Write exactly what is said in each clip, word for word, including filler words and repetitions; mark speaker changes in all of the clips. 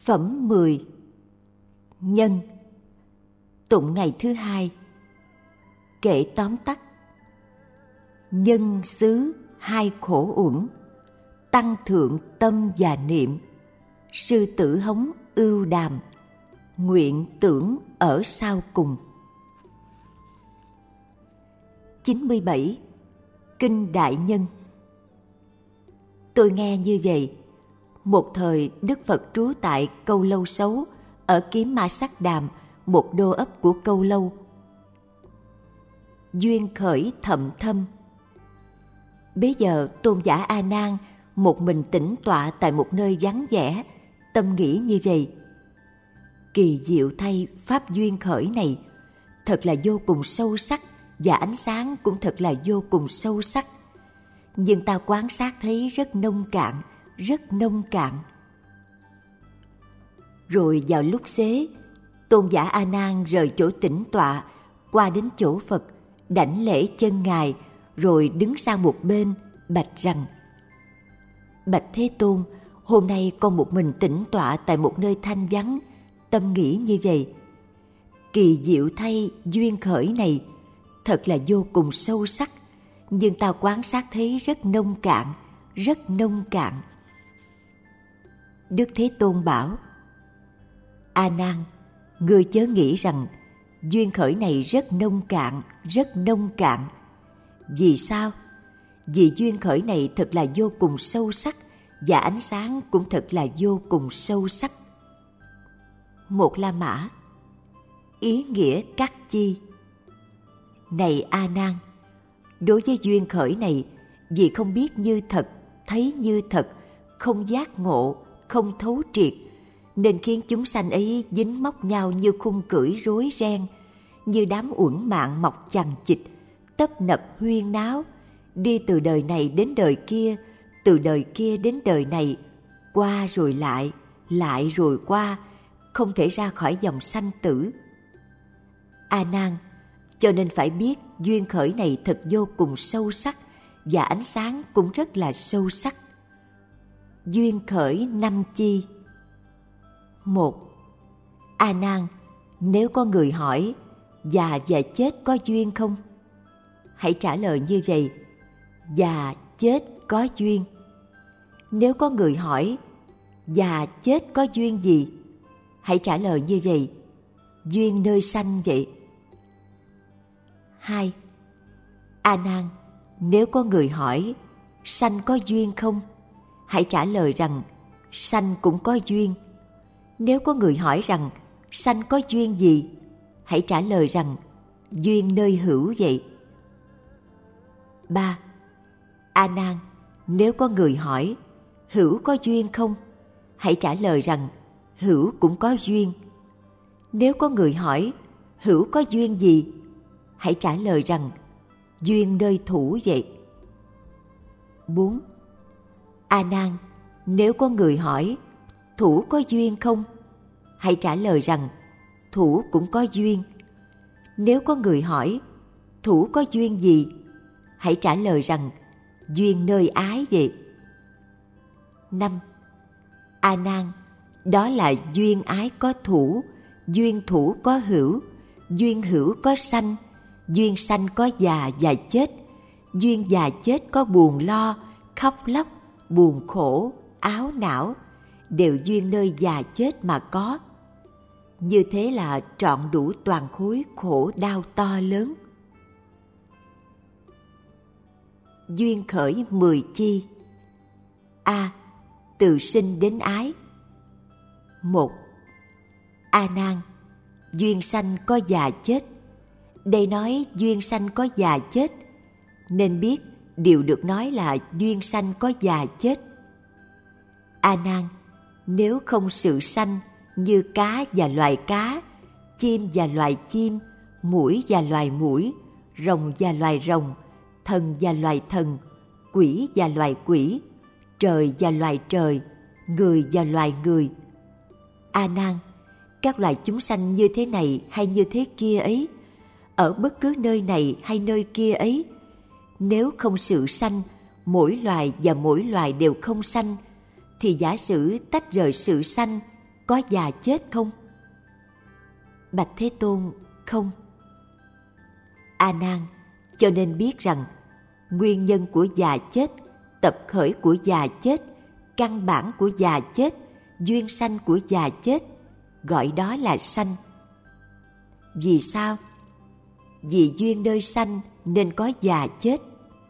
Speaker 1: Phẩm mười. Nhân. Tụng ngày thứ hai. Kệ tóm tắt. Nhân xứ hai khổ uẩn, tăng thượng tâm và niệm. Sư tử hống ưu đàm, nguyện tưởng ở sau cùng. chín mươi bảy. Kinh Đại Nhân. Tôi nghe như vậy. Một thời Đức Phật trú tại Câu Lâu Xấu ở Kiếm Ma Sắc Đàm, một đô ấp của Câu Lâu. Duyên khởi thậm thâm. Bấy giờ Tôn giả A Nan một mình tĩnh tọa tại một nơi vắng vẻ, tâm nghĩ như vậy: kỳ diệu thay, pháp duyên khởi này thật là vô cùng sâu sắc, và ánh sáng cũng thật là vô cùng sâu sắc, nhưng ta quan sát thấy rất nông cạn, rất nông cạn. Rồi vào lúc xế, Tôn giả A Nan rời chỗ tĩnh tọa, qua đến chỗ Phật, đảnh lễ chân Ngài, rồi đứng sang một bên, bạch rằng: Bạch Thế Tôn, hôm nay con một mình tĩnh tọa tại một nơi thanh vắng, tâm nghĩ như vậy: kỳ diệu thay, duyên khởi này thật là vô cùng sâu sắc, nhưng ta quan sát thấy rất nông cạn, rất nông cạn. Đức Thế Tôn bảo: A Nan, ngươi chớ nghĩ rằng duyên khởi này rất nông cạn, rất nông cạn. Vì sao? Vì duyên khởi này thật là vô cùng sâu sắc, và ánh sáng cũng thật là vô cùng sâu sắc. Một La Mã. Ý nghĩa cắt chi. Này A Nan, đối với duyên khởi này, vì không biết như thật, thấy như thật, không giác ngộ, không thấu triệt, nên khiến chúng sanh ấy dính móc nhau như khung cưỡi rối ren, như đám uẩn mạng mọc chằng chịt, tấp nập huyên náo, đi từ đời này đến đời kia, từ đời kia đến đời này, qua rồi lại, lại rồi qua, không thể ra khỏi dòng sanh tử. A Nan, cho nên phải biết duyên khởi này thật vô cùng sâu sắc, và ánh sáng cũng rất là sâu sắc. Duyên khởi năm chi. Một. A Nan, nếu có người hỏi già và chết có duyên không? Hãy trả lời như vậy: già chết có duyên. Nếu có người hỏi già chết có duyên gì? Hãy trả lời như vậy: duyên nơi sanh vậy. Hai. A Nan, nếu có người hỏi sanh có duyên không? Hãy trả lời rằng sanh cũng có duyên. Nếu có người hỏi rằng sanh có duyên gì? Hãy trả lời rằng duyên nơi hữu vậy. Ba. A Nan, nếu có người hỏi hữu có duyên không? Hãy trả lời rằng hữu cũng có duyên. Nếu có người hỏi hữu có duyên gì? Hãy trả lời rằng duyên nơi thủ vậy. Bốn. A Nan, nếu có người hỏi thủ có duyên không? Hãy trả lời rằng thủ cũng có duyên. Nếu có người hỏi thủ có duyên gì? Hãy trả lời rằng duyên nơi ái vậy. Năm. A Nan, đó là duyên ái có thủ, duyên thủ có hữu, duyên hữu có sanh, duyên sanh có già và chết, duyên già chết có buồn lo, khóc lóc, buồn khổ, áo não, đều duyên nơi già chết mà có. Như thế là trọn đủ toàn khối khổ đau to lớn. Duyên khởi mười chi. A. Từ sinh đến ái. Một. A Nan, duyên sanh có già chết. Đây nói duyên sanh có già chết, nên biết điều được nói là duyên sanh có già chết. A Nan, nếu không sự sanh như cá và loài cá, chim và loài chim, muỗi và loài muỗi, rồng và loài rồng, thần và loài thần, quỷ và loài quỷ, trời và loài trời, người và loài người. A Nan, các loài chúng sanh như thế này hay như thế kia ấy, ở bất cứ nơi này hay nơi kia ấy, nếu không sự sanh, mỗi loài và mỗi loài đều không sanh, thì giả sử tách rời sự sanh, có già chết không? Bạch Thế Tôn, không. A Nan, cho nên biết rằng nguyên nhân của già chết, tập khởi của già chết, căn bản của già chết, duyên sanh của già chết, gọi đó là sanh. Vì sao? Vì duyên nơi sanh nên có già chết.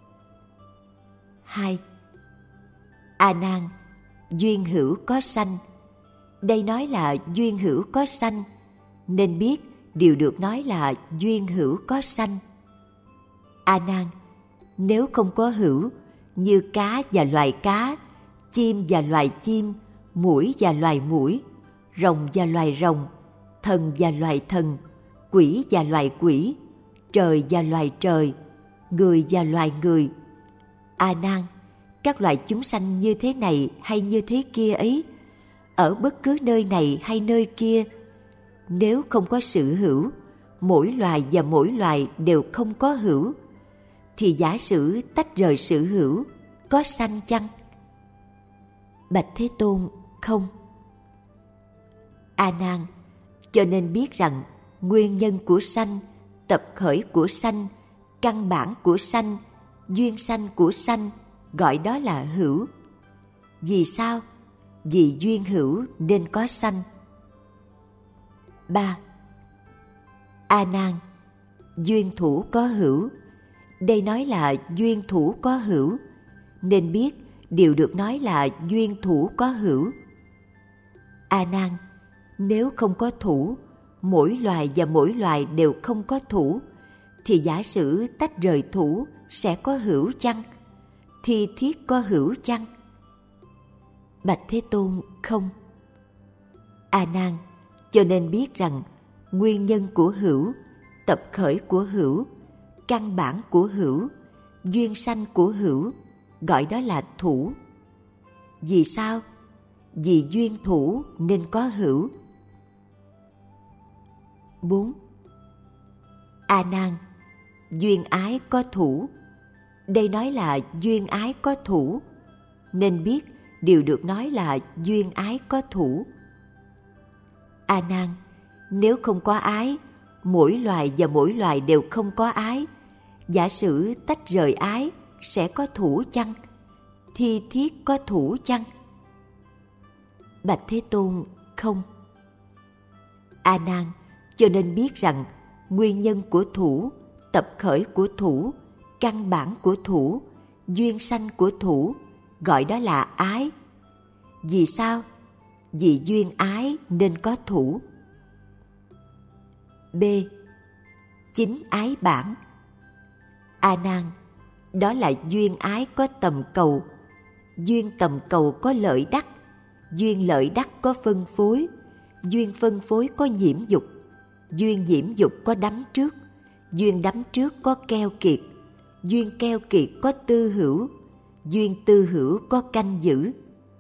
Speaker 1: Hai. A Nan, duyên hữu có sanh. Đây nói là duyên hữu có sanh, nên biết điều được nói là duyên hữu có sanh. A Nan, nếu không có hữu, như cá và loài cá, chim và loài chim, muỗi và loài muỗi, rồng và loài rồng, thần và loài thần, quỷ và loài quỷ, trời và loài trời, người và loài người. A Nan, các loài chúng sanh như thế này hay như thế kia ấy, ở bất cứ nơi này hay nơi kia, nếu không có sự hữu, mỗi loài và mỗi loài đều không có hữu, thì giả sử tách rời sự hữu, có sanh chăng? Bạch Thế Tôn, không. A Nan, cho nên biết rằng nguyên nhân của sanh, tập khởi của sanh, căn bản của sanh, duyên sanh của sanh, gọi đó là hữu. Vì sao? Vì duyên hữu nên có sanh. Ba. A Nan, duyên thủ có hữu. Đây nói là duyên thủ có hữu, nên biết điều được nói là duyên thủ có hữu. A Nan, nếu không có thủ, mỗi loài và mỗi loài đều không có thủ, thì giả sử tách rời thủ sẽ có hữu chăng? Thì thiết có hữu chăng? Bạch Thế Tôn, không. A Nan, cho nên biết rằng nguyên nhân của hữu, tập khởi của hữu, căn bản của hữu, duyên sanh của hữu, gọi đó là thủ. Vì sao? Vì duyên thủ nên có hữu. Bốn. A Nan, duyên ái có thủ. Đây nói là duyên ái có thủ, nên biết điều được nói là duyên ái có thủ. A Nan, nếu không có ái, mỗi loài và mỗi loài đều không có ái, giả sử tách rời ái sẽ có thủ chăng? Thì thiết có thủ chăng? Bạch Thế Tôn, không. A Nan, cho nên biết rằng nguyên nhân của thủ, tập khởi của thủ, căn bản của thủ, duyên sanh của thủ, gọi đó là ái. Vì sao? Vì duyên ái nên có thủ. B. Chính ái bản. A Nan, đó là duyên ái có tầm cầu. Duyên tầm cầu có lợi đắc, duyên lợi đắc có phân phối, duyên phân phối có nhiễm dục, duyên nhiễm dục có đắm trước, duyên đắm trước có keo kiệt, duyên keo kiệt có tư hữu, duyên tư hữu có canh giữ.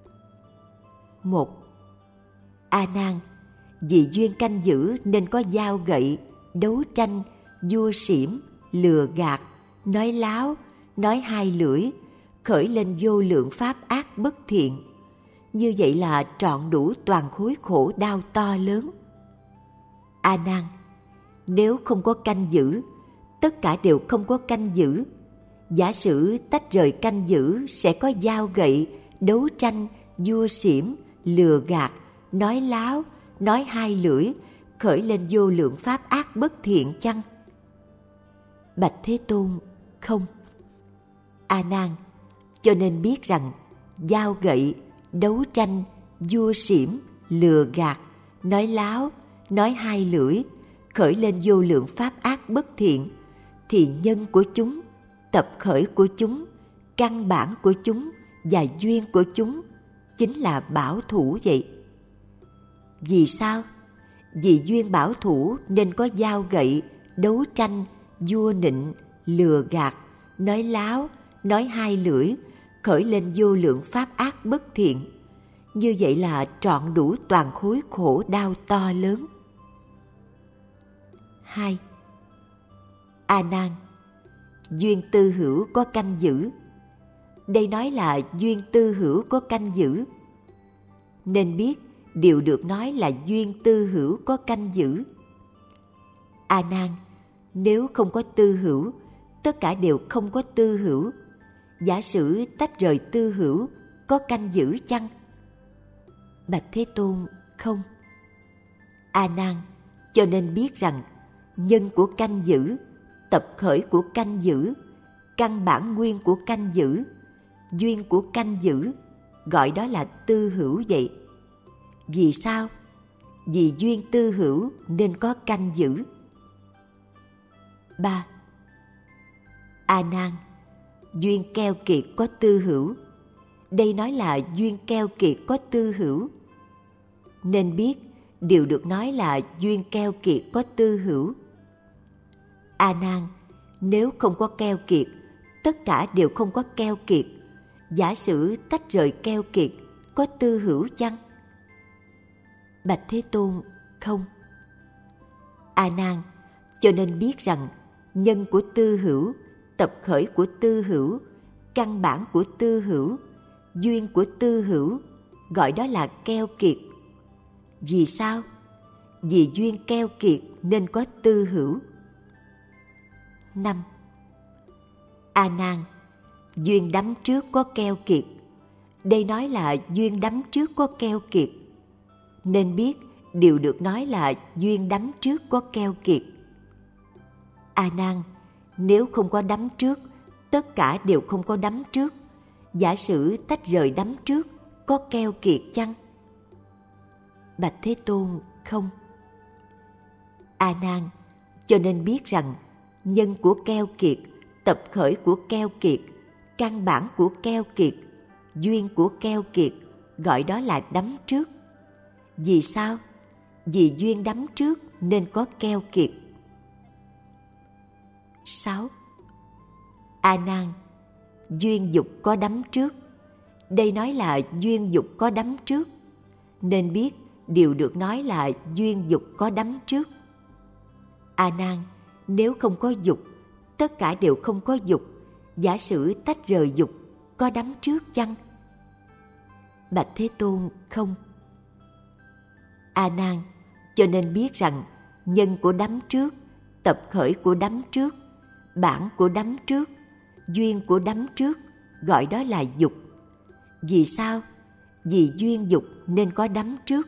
Speaker 1: Một. A Nan, vì duyên canh giữ nên có dao gậy, đấu tranh, vua xỉm, lừa gạt, nói láo, nói hai lưỡi, khởi lên vô lượng pháp ác bất thiện. Như vậy là trọn đủ toàn khối khổ đau to lớn. A Nan, nếu không có canh giữ, tất cả đều không có canh giữ. Giả sử tách rời canh giữ sẽ có dao gậy, đấu tranh, vua xỉm, lừa gạt, nói láo, nói hai lưỡi, khởi lên vô lượng pháp ác bất thiện chăng? Bạch Thế Tôn, không. A Nan, cho nên biết rằng dao gậy, đấu tranh, vua xỉm, lừa gạt, nói láo, nói hai lưỡi, khởi lên vô lượng pháp ác bất thiện, thì nhân của chúng, tập khởi của chúng, căn bản của chúng và duyên của chúng chính là bảo thủ vậy. Vì sao? Vì duyên bảo thủ nên có dao gậy, đấu tranh, vua nịnh, lừa gạt, nói láo, nói hai lưỡi, khởi lên vô lượng pháp ác bất thiện. Như vậy là trọn đủ toàn khối khổ đau to lớn. Hai. A Nan, duyên tư hữu có canh giữ. Đây nói là duyên tư hữu có canh giữ, nên biết điều được nói là duyên tư hữu có canh giữ. A Nan, nếu không có tư hữu, tất cả đều không có tư hữu. Giả sử tách rời tư hữu, có canh giữ chăng? Bạch Thế Tôn, không. A Nan, cho nên biết rằng nhân của canh giữ, tập khởi của canh giữ, căn bản nguyên của canh giữ, duyên của canh giữ, gọi đó là tư hữu vậy. Vì sao? Vì duyên tư hữu nên có canh giữ. ba. A Nan, duyên keo kiệt có tư hữu. Đây nói là duyên keo kiệt có tư hữu. Nên biết điều được nói là duyên keo kiệt có tư hữu. A Nan, nếu không có keo kiệt, tất cả đều không có keo kiệt. Giả sử tách rời keo kiệt, có tư hữu chăng? Bạch Thế Tôn, không. A Nan, cho nên biết rằng nhân của tư hữu, tập khởi của tư hữu, căn bản của tư hữu, duyên của tư hữu, gọi đó là keo kiệt. Vì sao? Vì duyên keo kiệt nên có tư hữu. năm. A Nan, duyên đắm trước có keo kiệt. Đây nói là duyên đắm trước có keo kiệt. Nên biết điều được nói là duyên đắm trước có keo kiệt. A Nan, nếu không có đắm trước, tất cả đều không có đắm trước. Giả sử tách rời đắm trước, có keo kiệt chăng? Bạch Thế Tôn, không. A Nan, cho nên biết rằng nhân của keo kiệt, tập khởi của keo kiệt, căn bản của keo kiệt, duyên của keo kiệt, gọi đó là đắm trước. Vì sao? Vì duyên đắm trước nên có keo kiệt. sáu. A Nan, duyên dục có đắm trước. Đây nói là duyên dục có đắm trước. Nên biết điều được nói là duyên dục có đắm trước. A Nan, nếu không có dục, tất cả đều không có dục. Giả sử tách rời dục, có đắm trước chăng? Bạch Thế Tôn, không. A Nan, cho nên biết rằng nhân của đắm trước, tập khởi của đắm trước, bản của đắm trước, duyên của đắm trước, gọi đó là dục. Vì sao? Vì duyên dục nên có đắm trước.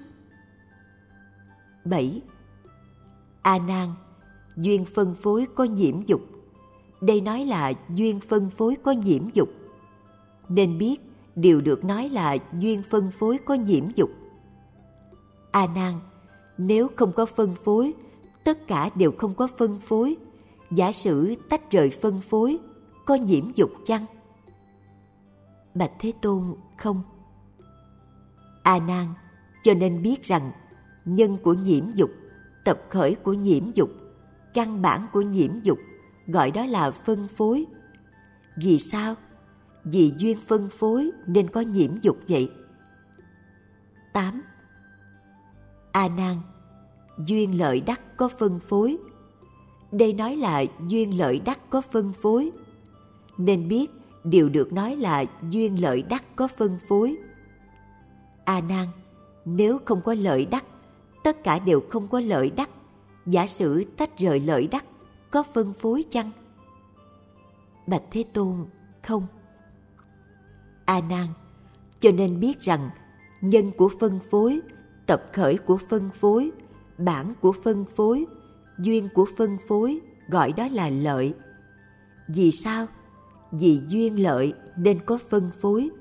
Speaker 1: bảy. A Nan, duyên phân phối có nhiễm dục. Đây nói là duyên phân phối có nhiễm dục. Nên biết điều được nói là duyên phân phối có nhiễm dục. A Nan, nếu không có phân phối, tất cả đều không có phân phối. Giả sử tách rời phân phối, có nhiễm dục chăng? Bạch Thế Tôn, không. A Nan, cho nên biết rằng nhân của nhiễm dục, tập khởi của nhiễm dục, căn bản của nhiễm dục, gọi đó là phân phối. Vì sao? Vì duyên phân phối nên có nhiễm dục vậy. tám. A Nan, duyên lợi đắc có phân phối. Đây nói là duyên lợi đắc có phân phối. Nên biết điều được nói là duyên lợi đắc có phân phối. A Nan, nếu không có lợi đắc, tất cả đều không có lợi đắc. Giả sử tách rời lợi đắc, có phân phối chăng? Bạch Thế Tôn, không. A Nan, cho nên biết rằng nhân của phân phối, tập khởi của phân phối, bản của phân phối, duyên của phân phối, gọi đó là lợi. Vì sao? Vì duyên lợi nên có phân phối.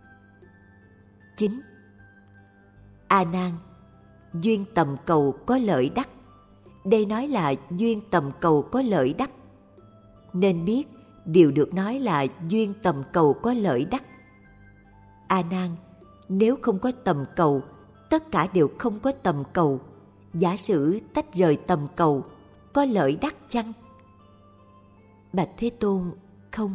Speaker 1: chín. A Nan, duyên tầm cầu có lợi đắc. Đây nói là duyên tầm cầu có lợi đắc. Nên biết điều được nói là duyên tầm cầu có lợi đắc. A Nan, nếu không có tầm cầu, tất cả đều không có tầm cầu. Giả sử tách rời tầm cầu, có lợi đắc chăng? Bạch Thế Tôn, không.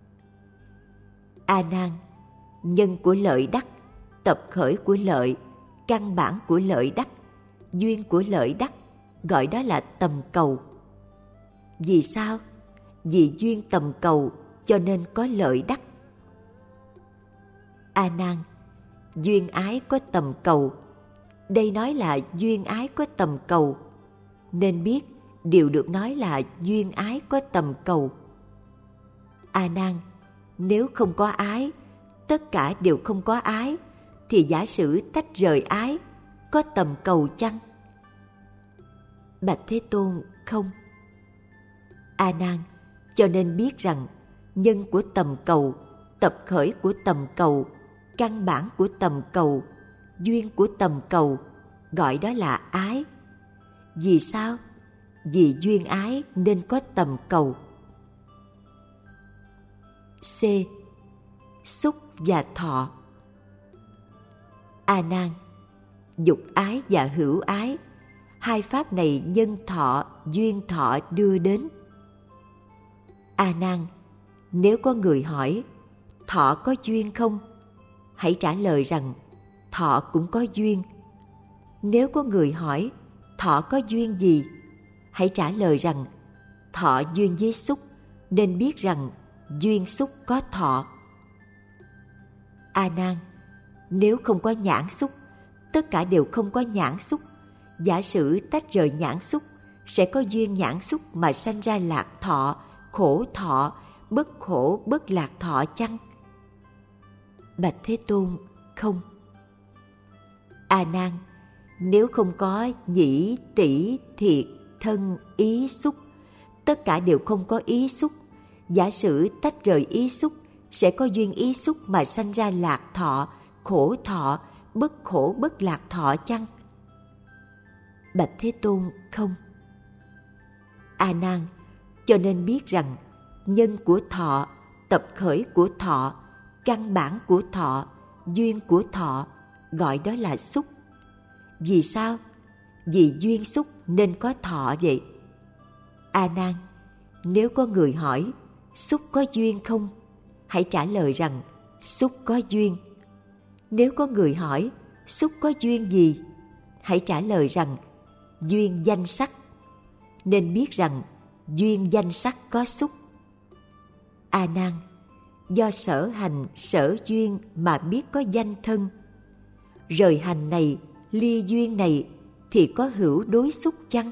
Speaker 1: A Nan, nhân của lợi đắc, tập khởi của lợi, căn bản của lợi đắc, duyên của lợi đắc, gọi đó là tầm cầu. Vì sao? Vì duyên tầm cầu cho nên có lợi đắc. A Nan, duyên ái có tầm cầu. Đây nói là duyên ái có tầm cầu, nên biết điều được nói là duyên ái có tầm cầu. A Nan, nếu không có ái, tất cả đều không có ái, thì giả sử tách rời ái, có tầm cầu chăng? Bạch Thế Tôn, không. A Nan, cho nên biết rằng nhân của tầm cầu, tập khởi của tầm cầu, căn bản của tầm cầu, duyên của tầm cầu, gọi đó là ái. Vì sao? Vì duyên ái nên có tầm cầu. C. Xúc và thọ. A Nan, dục ái và hữu ái, hai pháp này nhân thọ, duyên thọ đưa đến. A Nan, nếu có người hỏi thọ có duyên không, hãy trả lời rằng thọ cũng có duyên. Nếu có người hỏi thọ có duyên gì, hãy trả lời rằng thọ duyên với xúc, nên biết rằng duyên xúc có thọ. A Nan, nếu không có nhãn xúc, tất cả đều không có nhãn xúc. Giả sử tách rời nhãn xúc, sẽ có duyên nhãn xúc mà sanh ra lạc thọ, khổ thọ, bất khổ bất lạc thọ chăng? Bạch Thế Tôn, không. A Nan, nếu không có nhĩ, tỷ, thiệt, thân, ý, xúc, tất cả đều không có ý xúc. Giả sử tách rời ý xúc, sẽ có duyên ý xúc mà sanh ra lạc thọ, khổ thọ, bất khổ bất lạc thọ chăng? Bạch Thế Tôn, không. A Nan, cho nên biết rằng nhân của thọ, tập khởi của thọ, căn bản của thọ, duyên của thọ, gọi đó là xúc. Vì sao? Vì duyên xúc nên có thọ vậy. A Nan, nếu có người hỏi xúc có duyên không, hãy trả lời rằng xúc có duyên. Nếu có người hỏi xúc có duyên gì, hãy trả lời rằng duyên danh sắc, nên biết rằng duyên danh sắc có xúc. A Nan, do sở hành sở duyên mà biết có danh thân. Rời hành này, ly duyên này, thì có hữu đối xúc chăng?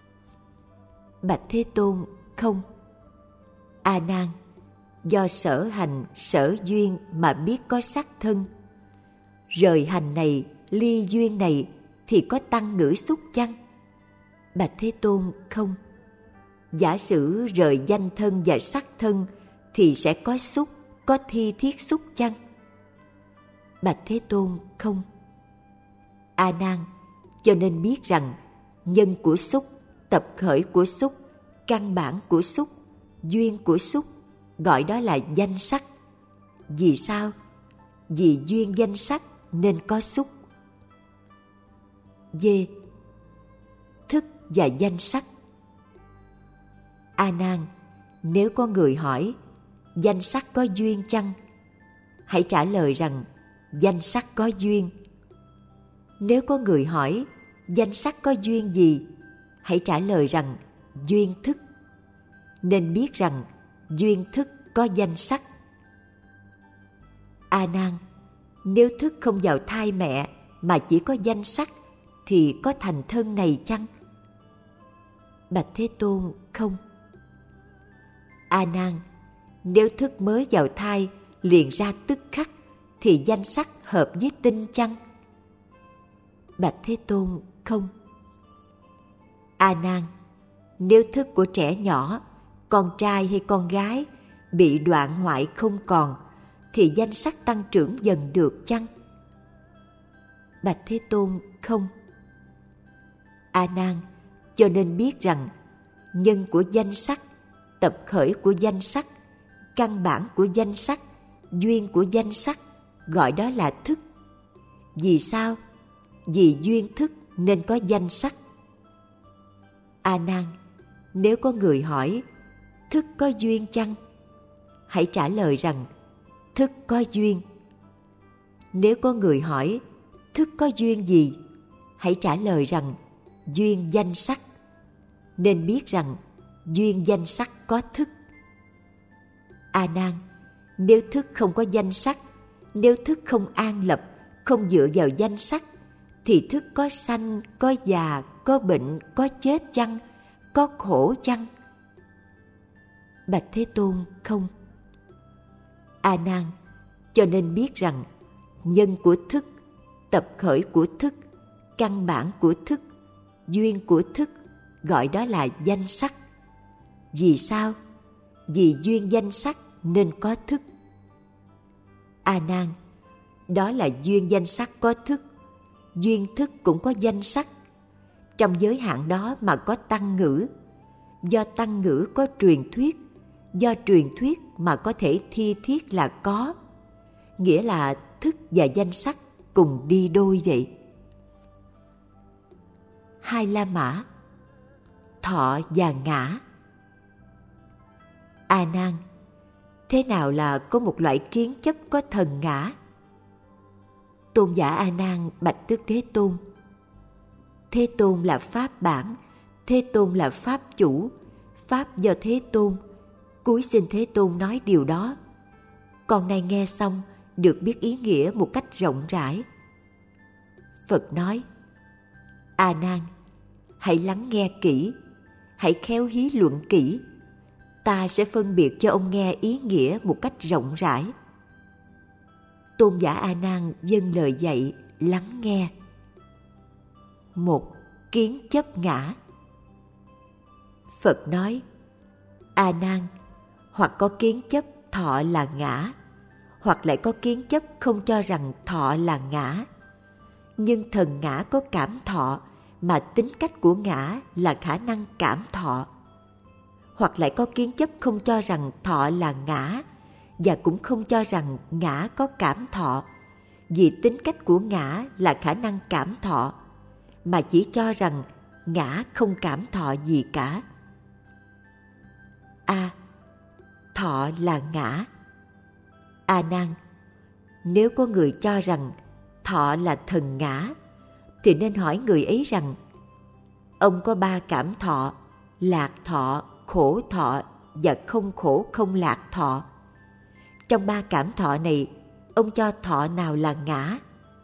Speaker 1: Bạch Thế Tôn, không. A Nan, do sở hành sở duyên mà biết có sắc thân. Rời hành này, ly duyên này, thì có tăng ngữ xúc chăng? Bạch Thế Tôn, không. Giả sử rời danh thân và sắc thân, thì sẽ có xúc, có thi thiết xúc chăng? Bạch Thế Tôn, không. A Nan, cho nên biết rằng nhân của xúc, tập khởi của xúc, căn bản của xúc, duyên của xúc, gọi đó là danh sắc. Vì sao? Vì duyên danh sắc nên có xúc. D. Thức và danh sắc. A Nan, nếu có người hỏi danh sắc có duyên chăng, hãy trả lời rằng danh sắc có duyên. Nếu có người hỏi danh sắc có duyên gì, hãy trả lời rằng duyên thức, nên biết rằng duyên thức có danh sắc. A Nan, nếu thức không vào thai mẹ mà chỉ có danh sắc, thì có thành thân này chăng? Bạch Thế Tôn, không. A Nan, nếu thức mới vào thai liền ra tức khắc, thì danh sắc hợp với tinh chăng? Bạch Thế Tôn, không. A Nan, nếu thức của trẻ nhỏ, con trai hay con gái, bị đoạn hoại không còn, thì danh sắc tăng trưởng dần được chăng? Bạch Thế Tôn, không. A Nan, cho nên biết rằng nhân của danh sắc, tập khởi của danh sắc, căn bản của danh sắc, duyên của danh sắc, gọi đó là thức. Vì sao? Vì duyên thức nên có danh sắc. A Nan, nếu có người hỏi thức có duyên chăng, hãy trả lời rằng thức có duyên. Nếu có người hỏi thức có duyên gì, hãy trả lời rằng duyên danh sắc, nên biết rằng duyên danh sắc có thức. A Nan, nếu thức không có danh sắc, nếu thức không an lập, không dựa vào danh sắc, thì thức có sanh, có già, có bệnh, có chết chăng? Có khổ chăng? Bạch Thế Tôn, không. A Nan, cho nên biết rằng nhân của thức, tập khởi của thức, căn bản của thức, duyên của thức, gọi đó là danh sắc. Vì sao? Vì duyên danh sắc nên có thức. A Nan, đó là duyên danh sắc có thức, duyên thức cũng có danh sắc. Trong giới hạn đó mà có tăng ngữ, do tăng ngữ có truyền thuyết, do truyền thuyết mà có thể thi thiết là có, nghĩa là thức và danh sắc cùng đi đôi vậy. Hai La Mã, thọ và ngã. A Nan, thế nào là có một loại kiến chấp có thần ngã? Tôn giả A Nan bạch Đức Thế Tôn. Thế Tôn là pháp bản, Thế Tôn là pháp chủ, pháp do Thế Tôn. Cúi xin Thế Tôn nói điều đó. Con nay nghe xong được biết ý nghĩa một cách rộng rãi. Phật nói: A Nan, hãy lắng nghe kỹ, hãy khéo hí luận kỹ. Ta sẽ phân biệt cho ông nghe ý nghĩa một cách rộng rãi. Tôn giả A Nan vâng lời dạy, lắng nghe. Một, kiến chấp ngã. Phật nói: A Nan, hoặc có kiến chấp thọ là ngã, hoặc lại có kiến chấp không cho rằng thọ là ngã. Nhưng thần ngã có cảm thọ, mà tính cách của ngã là khả năng cảm thọ. Hoặc lại có kiến chấp không cho rằng thọ là ngã, và cũng không cho rằng ngã có cảm thọ, vì tính cách của ngã là khả năng cảm thọ, mà chỉ cho rằng ngã không cảm thọ gì cả. A. Thọ là ngã. A Nan, nếu có người cho rằng thọ là thần ngã, thì nên hỏi người ấy rằng: ông có ba cảm thọ, lạc thọ, khổ thọ và không khổ không lạc thọ. Trong ba cảm thọ này, ông cho thọ nào là ngã?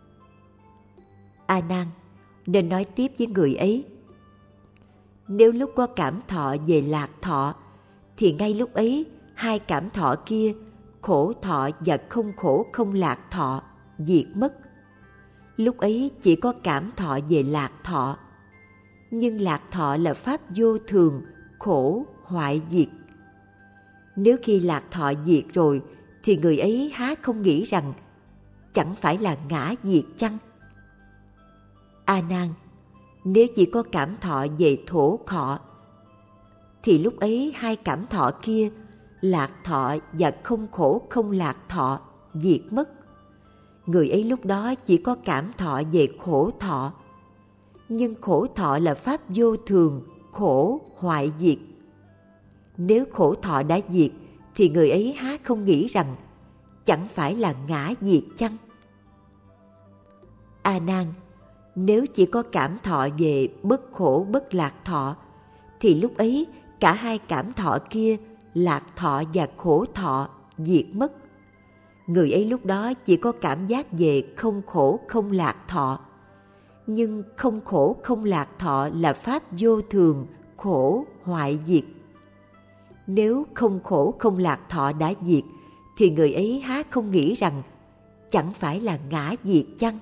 Speaker 1: A Nan, nên nói tiếp với người ấy: nếu lúc có cảm thọ về lạc thọ, thì ngay lúc ấy hai cảm thọ kia, khổ thọ và không khổ không lạc thọ, diệt mất. Lúc ấy chỉ có cảm thọ về lạc thọ. Nhưng lạc thọ là pháp vô thường, khổ, hoại diệt. Nếu khi lạc thọ diệt rồi, thì người ấy há không nghĩ rằng chẳng phải là ngã diệt chăng? A Nan, nếu chỉ có cảm thọ về thổ khọ, thì lúc ấy hai cảm thọ kia, lạc thọ và không khổ không lạc thọ, diệt mất. Người ấy lúc đó chỉ có cảm thọ về khổ thọ. Nhưng khổ thọ là pháp vô thường, khổ, hoại diệt. Nếu khổ thọ đã diệt, thì người ấy há không nghĩ rằng chẳng phải là ngã diệt chăng? A Nan, nếu chỉ có cảm thọ về bất khổ bất lạc thọ, thì lúc ấy cả hai cảm thọ kia, lạc thọ và khổ thọ, diệt mất. Người ấy lúc đó chỉ có cảm giác về không khổ không lạc thọ. Nhưng không khổ không lạc thọ là pháp vô thường, khổ, hoại diệt. Nếu không khổ không lạc thọ đã diệt, thì người ấy há không nghĩ rằng chẳng phải là ngã diệt chăng?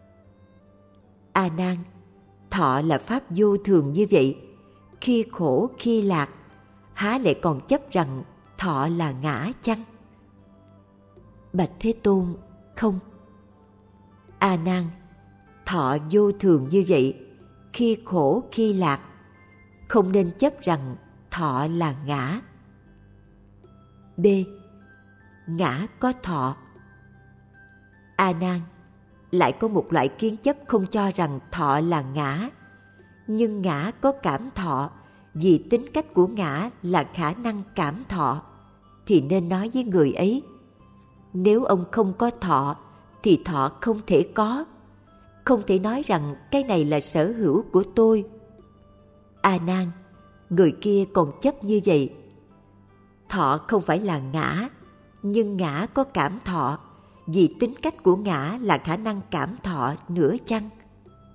Speaker 1: A Nan, thọ là pháp vô thường như vậy, khi khổ khi lạc, há lại còn chấp rằng thọ là ngã chăng? Bạch Thế Tôn, không. A Nan, thọ vô thường như vậy, khi khổ khi lạc, không nên chấp rằng thọ là ngã. B. Ngã có thọ. A Nan, lại có một loại kiến chấp không cho rằng thọ là ngã, nhưng ngã có cảm thọ, vì tính cách của ngã là khả năng cảm thọ, thì nên nói với người ấy: nếu ông không có thọ, thì thọ không thể có. Không thể nói rằng cái này là sở hữu của tôi. A Nan, người kia còn chấp như vậy. Thọ không phải là ngã, nhưng ngã có cảm thọ, vì tính cách của ngã là khả năng cảm thọ nữa chăng?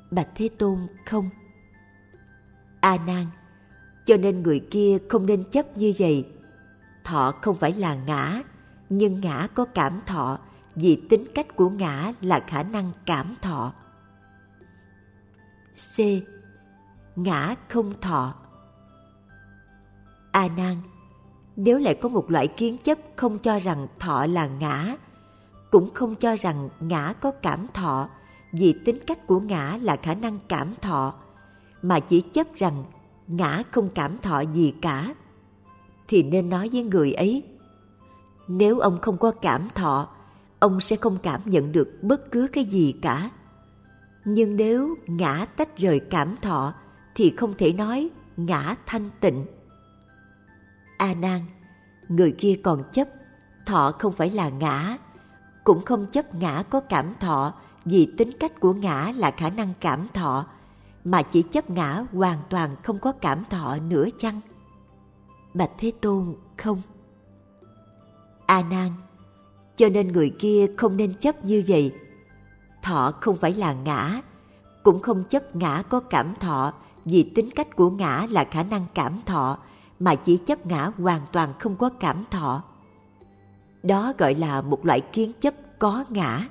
Speaker 1: Bạch Thế Tôn, không. A Nan, cho nên người kia không nên chấp như vậy. Thọ không phải là ngã, nhưng ngã có cảm thọ, vì tính cách của ngã là khả năng cảm thọ. C. Ngã không thọ. A Nan, nếu lại có một loại kiến chấp không cho rằng thọ là ngã, cũng không cho rằng ngã có cảm thọ, vì tính cách của ngã là khả năng cảm thọ, mà chỉ chấp rằng ngã không cảm thọ gì cả, thì nên nói với người ấy: nếu ông không có cảm thọ, ông sẽ không cảm nhận được bất cứ cái gì cả. Nhưng nếu ngã tách rời cảm thọ thì không thể nói ngã thanh tịnh. A Nan, người kia còn chấp thọ không phải là ngã, cũng không chấp ngã có cảm thọ, vì tính cách của ngã là khả năng cảm thọ, mà chỉ chấp ngã hoàn toàn không có cảm thọ nữa chăng? Bạch Thế Tôn, không. A Nan, cho nên người kia không nên chấp như vậy. Thọ không phải là ngã, cũng không chấp ngã có cảm thọ, vì tính cách của ngã là khả năng cảm thọ, mà chỉ chấp ngã hoàn toàn không có cảm thọ. Đó gọi là một loại kiến chấp có ngã.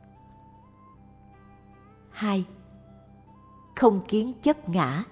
Speaker 1: Hai. Không kiến chấp ngã.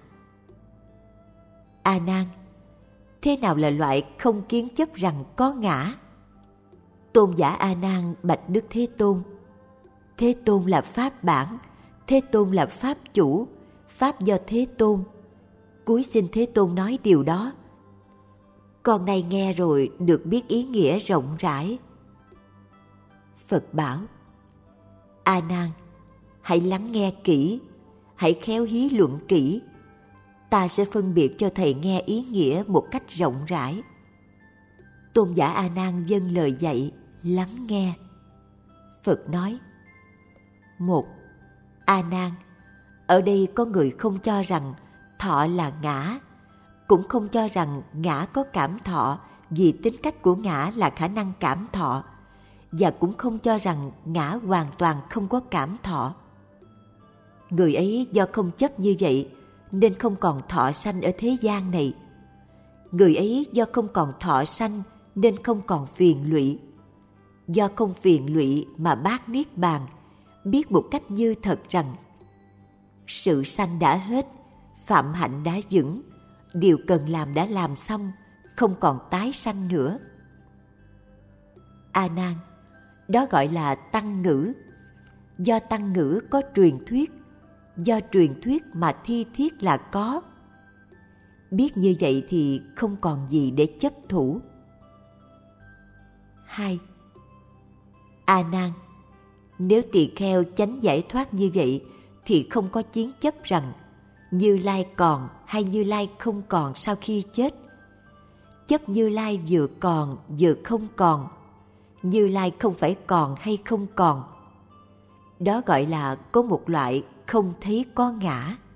Speaker 1: A Nan, thế nào là loại không kiến chấp rằng có ngã? Tôn giả A Nan bạch Đức Thế Tôn: Thế Tôn là pháp bản, Thế Tôn là pháp chủ, pháp do Thế Tôn. Cúi xin Thế Tôn nói điều đó. Con nay nghe rồi được biết ý nghĩa rộng rãi. Phật bảo: A Nan, hãy lắng nghe kỹ, hãy khéo hí luận kỹ. Ta sẽ phân biệt cho thầy nghe ý nghĩa một cách rộng rãi. Tôn giả A Nan vâng lời dạy, lắng nghe. Phật nói: Một. A Nan, ở đây có người không cho rằng thọ là ngã, cũng không cho rằng ngã có cảm thọ, vì tính cách của ngã là khả năng cảm thọ, và cũng không cho rằng ngã hoàn toàn không có cảm thọ. Người ấy do không chấp như vậy nên không còn thọ sanh ở thế gian này. Người ấy do không còn thọ sanh nên không còn phiền lụy. Do không phiền lụy mà bác niết bàn, biết một cách như thật rằng sự sanh đã hết, phạm hạnh đã vững, điều cần làm đã làm xong, không còn tái sanh nữa. A Nan, đó gọi là tăng ngữ. Do tăng ngữ có truyền thuyết, do truyền thuyết mà thi thiết là có. Biết như vậy thì không còn gì để chấp thủ. Hai. A Nan, nếu tỳ kheo chánh giải thoát như vậy thì không có chiến chấp rằng Như Lai còn hay Như Lai không còn sau khi chết. Chấp Như Lai vừa còn vừa không còn, Như Lai không phải còn hay không còn. Đó gọi là có một loại không thấy có ngã.